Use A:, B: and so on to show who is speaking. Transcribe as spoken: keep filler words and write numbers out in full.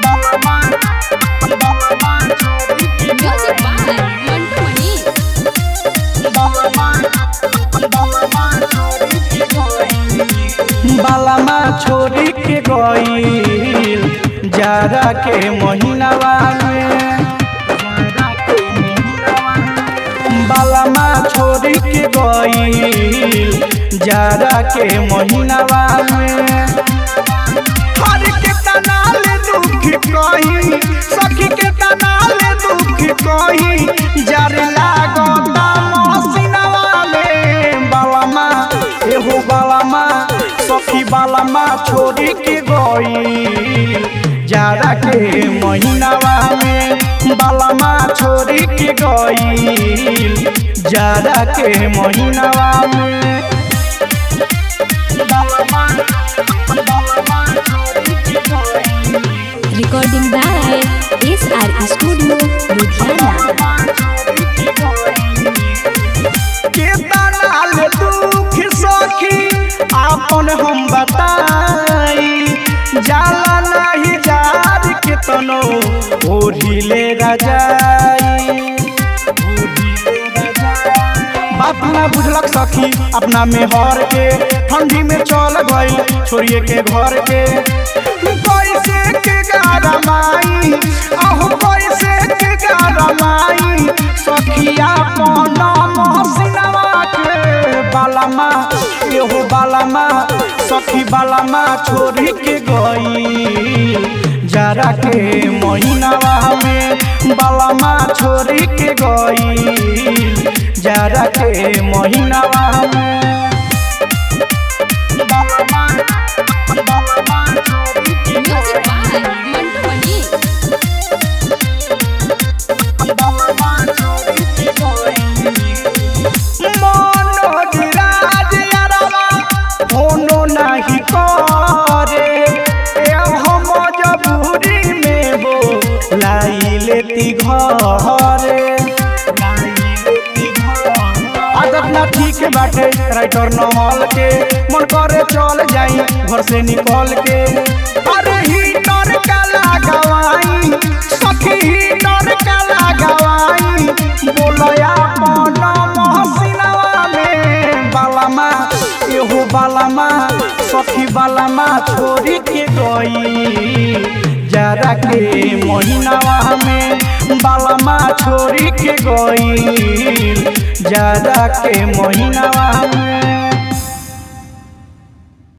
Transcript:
A: Music by Mantu Mani.
B: बालामा छोड़ी के गईल जाड़ा के महीनावा में बालामा छोड़ी के गईल जाड़ा के महीनावा में हर के तनाल दुख कही सखी के तनाल दुख कही जार लागता मसीनावा में बालामा एहो बालामा सखी बालामा छोड़ी के गईल जाड़ा के महीनावा में बालामा छोड़ी के गईल जाड़ा के महीनावा में
A: Recording by S R Studio, Ludhiana.
B: केतनाल दुख सखी आपन हम बताई जाला नहीं जार के तनो ओढ़िले रजाई बात ना बुझलक सखी अपना में हर के ठंडी में चल गई छोड़िए के घर के पैसे के गारमाई अहो पैसे के गारमाई सखिया पन महसिनवा के बालामा एहो बालामा सखी बालामा छोड़ी के गई जाड़ा के महीनावा में बालामा छोड़ी के गई जाड़ा के महीनावा में
A: Music by Mantu Mani.
B: Manoj राज यारवा होनो नहीं करे हम मजबूरी में हो लाई लेती घरे आदत ना ठीक बाटे राइटर नहल के मन करे चल जाई घर से निकल के अरे हीटर का लगावाई सखी हीटर का लगावाई बोलया मन महसिनवा में बालामा एहो बालामा सखी बालामा छोड़ी के गई जाड़ा के महीनावा में बालामा छोड़ी के गई जाड़ा के महीनावा में।